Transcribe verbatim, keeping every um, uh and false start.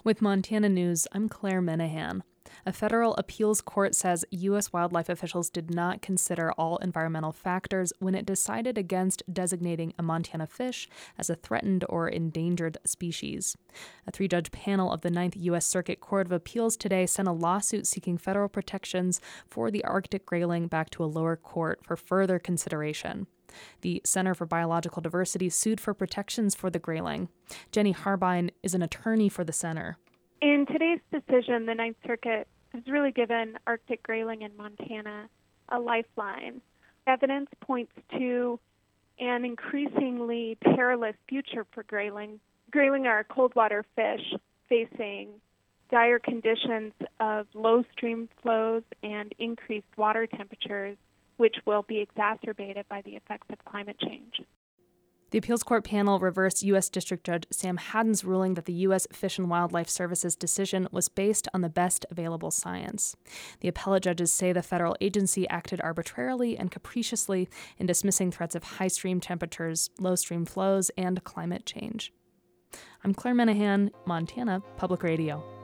With Montana News, I'm Claire Menahan. A federal appeals court says U S wildlife officials did not consider all environmental factors when it decided against designating a Montana fish as a threatened or endangered species. A three-judge panel of the Ninth U S Circuit Court of Appeals today sent a lawsuit seeking federal protections for the Arctic grayling back to a lower court for further consideration. The Center for Biological Diversity sued for protections for the grayling. Jenny Harbine is an attorney for the center. In today's decision, the Ninth Circuit has really given Arctic grayling in Montana a lifeline. Evidence points to an increasingly perilous future for grayling. Grayling are a cold water fish facing dire conditions of low stream flows and increased water temperatures, which will be exacerbated by the effects of climate change. The appeals court panel reversed U S District Judge Sam Haddon's ruling that the U S Fish and Wildlife Service's decision was based on the best available science. The appellate judges say the federal agency acted arbitrarily and capriciously in dismissing threats of high stream temperatures, low stream flows, and climate change. I'm Claire Menahan, Montana Public Radio.